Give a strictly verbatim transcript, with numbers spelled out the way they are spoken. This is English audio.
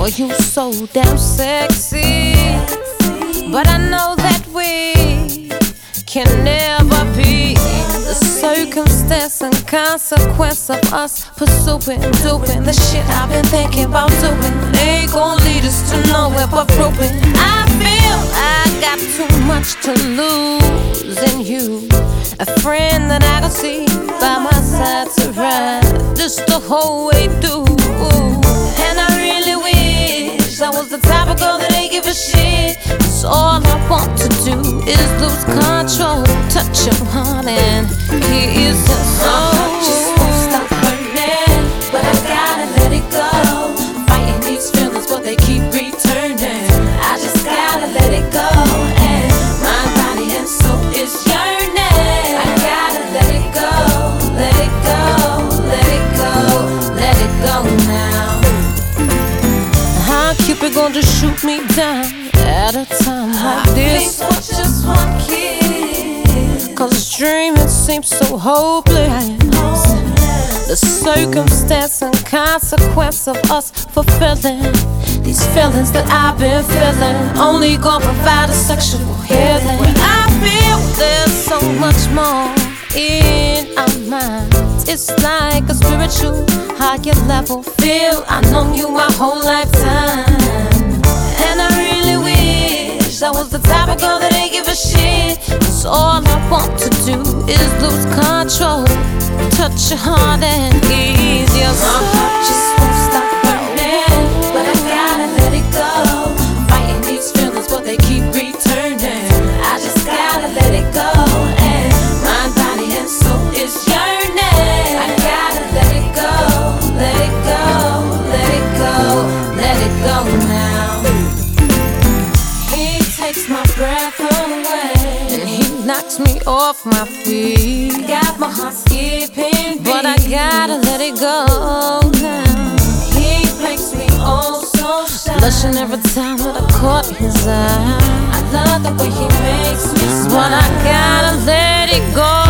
Oh, you so damn sexy, but I know that we can never be. The circumstance and consequence of us pursuing, doing the shit I've been thinking about doing ain't gon' lead us to nowhere but proving. I feel I got too much to lose in you, a friend that I can see by my side to ride just the whole way through. And I really wish I was the type of girl that ain't give a shit. Cause all I want to do is lose control, touch your heart and kiss your soul. My heart just won't stop burning, but I gotta let it go. I'm fighting these feelings, but they keep returning. I just gotta let it go, and mind, body, and soul is yearning. I gotta let it go, let it go, let it go, let it go now. How Cupid gon' just shoot me down at a time like this? I think just one kiss, cause dreaming seems so hopeless. The circumstance and consequence of us fulfilling these feelings that I've been feeling only gonna provide a sexual healing. I feel there's so much more in our minds. It's like a spiritual higher level feel. I've known you my whole lifetime, and I really wish I was the type of girl that ain't give a shit. Cause all I want to do is lose control, touch your heart and ease your soul. My heart just won't stop burning, but I gotta let it go. I'm fighting these feelings, but they keep returning. I just gotta let it go, and mind, body, and soul is yearning. I gotta let it go, let it go, let it go, let it go now. He takes my breath away, and he knocks me off my feet. got my heart skipping, but I gotta let it go now. He makes me oh so shy, blushing every time that I caught his eye. I love the way he makes me smile, but I gotta let it go.